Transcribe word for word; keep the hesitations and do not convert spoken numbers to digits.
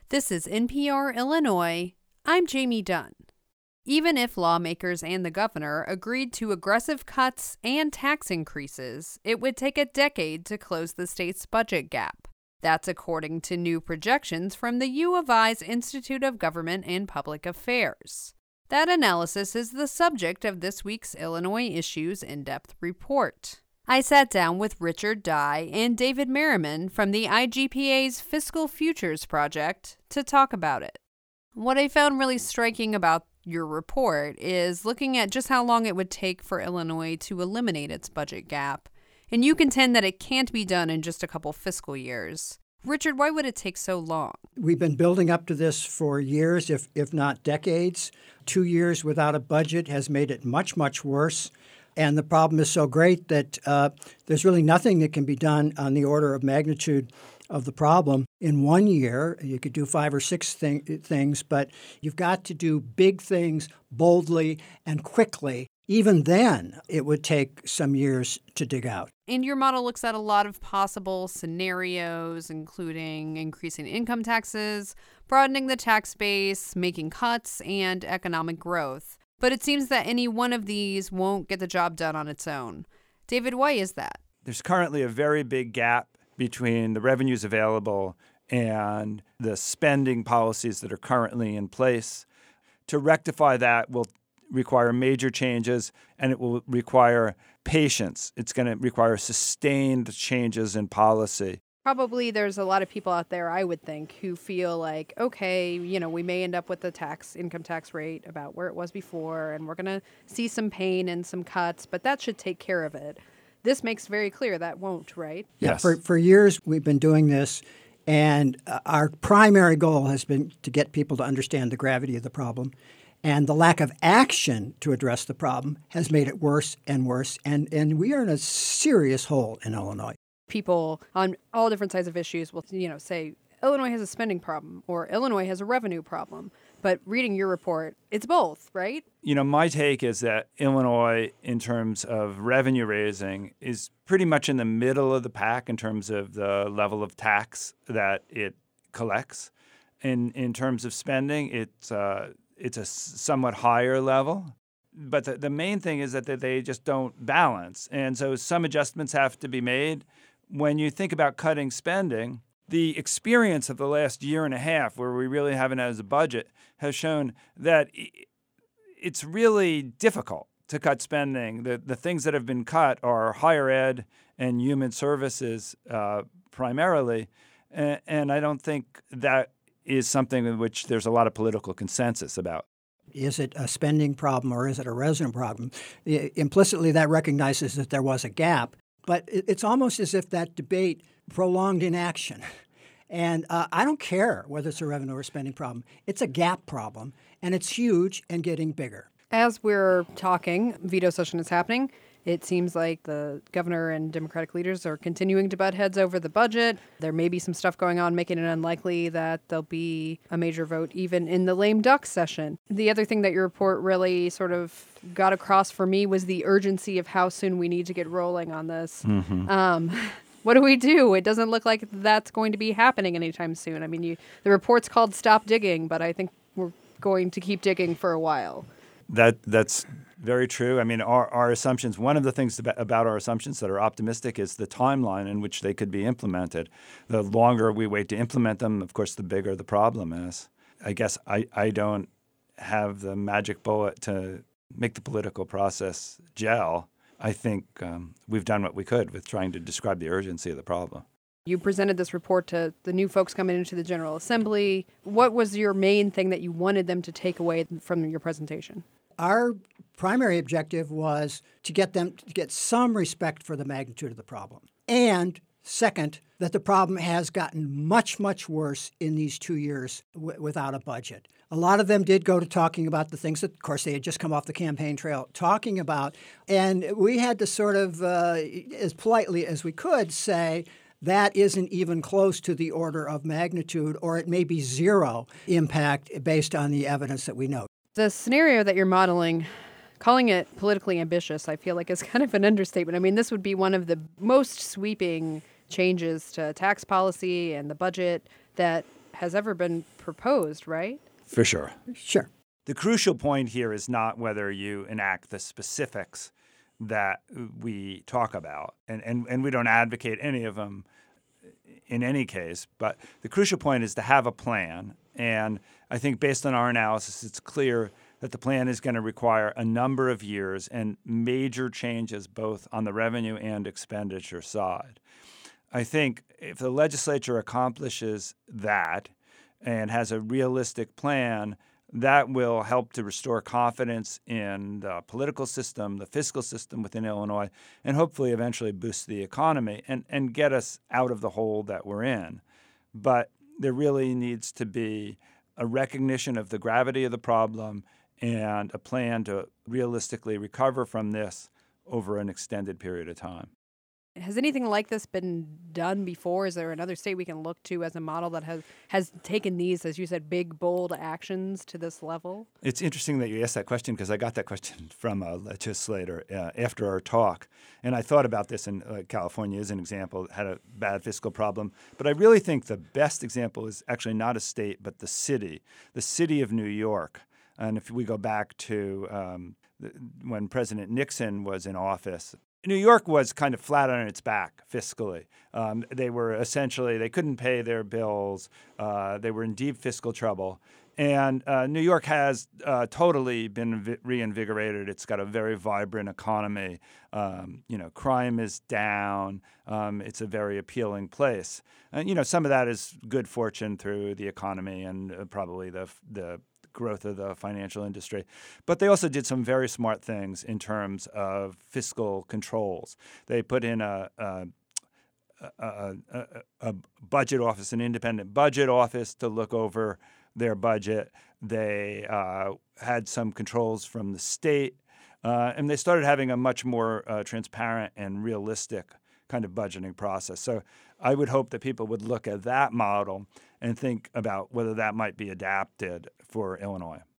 This is N P R Illinois. I'm Jamie Dunn. Even if lawmakers and the governor agreed to aggressive cuts and tax increases, it would take a decade to close the state's budget gap. That's according to new projections from the U of I's Institute of Government and Public Affairs. That analysis is the subject of this week's Illinois Issues In-Depth Report. I sat down with Richard Dye and David Merriman from the I G P A's Fiscal Futures Project to talk about it. What I found really striking about your report is looking at just how long it would take for Illinois to eliminate its budget gap. And you contend that it can't be done in just a couple fiscal years. Richard, why would it take so long? We've been building up to this for years, if if not decades. Two years without a budget has made it much, much worse. And the problem is so great that uh, there's really nothing that can be done on the order of magnitude of the problem in one year. You could do five or six thing, things, but you've got to do big things boldly and quickly. Even then, it would take some years to dig out. And your model looks at a lot of possible scenarios, including increasing income taxes, broadening the tax base, making cuts, and economic growth. But it seems that any one of these won't get the job done on its own. David, why is that? There's currently a very big gap between the revenues available and the spending policies that are currently in place. To rectify that will require major changes, and it will require patience. It's going to require sustained changes in policy. Probably there's a lot of people out there, I would think, who feel like, okay, you know, we may end up with the tax income tax rate about where it was before, and we're going to see some pain and some cuts, but that should take care of it. This makes very clear that won't, right? Yeah, Yes. for, for years we've been doing this, and uh, our primary goal has been to get people to understand the gravity of the problem. And the lack of action to address the problem has made it worse and worse, and, and we are in a serious hole in Illinois. People on all different sides of issues will, you know, say Illinois has a spending problem or Illinois has a revenue problem. But reading your report, it's both, right? You know, my take is that Illinois, in terms of revenue raising, is pretty much in the middle of the pack in terms of the level of tax that it collects. In in terms of spending, it's uh, it's a somewhat higher level. But the, the main thing is that they just don't balance. And so some adjustments have to be made. When you think about cutting spending, the experience of the last year and a half, where we really haven't had a budget, has shown that it's really difficult to cut spending. The the things that have been cut are higher ed and human services uh, primarily. And, and I don't think that is something in which there's a lot of political consensus about. Is it a spending problem or is it a revenue problem? I, implicitly, that recognizes that there was a gap. But it, it's almost as if that debate prolonged inaction. And uh, I don't care whether it's a revenue or spending problem. It's a gap problem, and it's huge and getting bigger. As we're talking, veto session is happening. It seems like the governor and Democratic leaders are continuing to butt heads over the budget. There may be some stuff going on making it unlikely that there'll be a major vote even in the lame duck session. The other thing that your report really sort of got across for me was the urgency of how soon we need to get rolling on this. Mm-hmm. Um, what do we do? It doesn't look like that's going to be happening anytime soon. I mean, you, the report's called Stop Digging, but I think we're going to keep digging for a while. That That's very true. I mean, our, our assumptions, one of the things about our assumptions that are optimistic is the timeline in which they could be implemented. The longer we wait to implement them, of course, the bigger the problem is. I guess I, I don't have the magic bullet to make the political process gel. I think um, we've done what we could with trying to describe the urgency of the problem. You presented this report to the new folks coming into the General Assembly. What was your main thing that you wanted them to take away from your presentation? Our primary objective was to get them to get some respect for the magnitude of the problem. And second, that the problem has gotten much, much worse in these two years w- without a budget. A lot of them did go to talking about the things that, of course, they had just come off the campaign trail talking about. And we had to sort of, uh, as politely as we could, say, that isn't even close to the order of magnitude, or it may be zero impact based on the evidence that we know. The scenario that you're modeling, calling it politically ambitious, I feel like is kind of an understatement. I mean, this would be one of the most sweeping changes to tax policy and the budget that has ever been proposed, right? For sure. Sure. The crucial point here is not whether you enact the specifics that we talk about, and, and, and we don't advocate any of them in any case, but the crucial point is to have a plan. And I think based on our analysis, it's clear that the plan is going to require a number of years and major changes both on the revenue and expenditure side. I think if the legislature accomplishes that and has a realistic plan, that will help to restore confidence in the political system, the fiscal system within Illinois, and hopefully eventually boost the economy and, and get us out of the hole that we're in. But there really needs to be a recognition of the gravity of the problem and a plan to realistically recover from this over an extended period of time. Has anything like this been done before? Is there another state we can look to as a model that has, has taken these, as you said, big, bold actions to this level? It's interesting that you asked that question because I got that question from a legislator uh, after our talk. And I thought about this, and uh, California is an example, had a bad fiscal problem. But I really think the best example is actually not a state, but the city, the city of New York. And if we go back to um, the, when President Nixon was in office, New York was kind of flat on its back fiscally. Um, they were essentially, they couldn't pay their bills. Uh, they were in deep fiscal trouble. And uh, New York has uh, totally been vi- reinvigorated. It's got a very vibrant economy. Um, you know, crime is down. Um, it's a very appealing place. And, you know, some of that is good fortune through the economy and uh, probably the the growth of the financial industry. But they also did some very smart things in terms of fiscal controls. They put in a, a, a, a, a budget office, an independent budget office to look over their budget. They uh, had some controls from the state, uh, and they started having a much more uh, transparent and realistic kind of budgeting process. So I would hope that people would look at that model and think about whether that might be adapted for Illinois.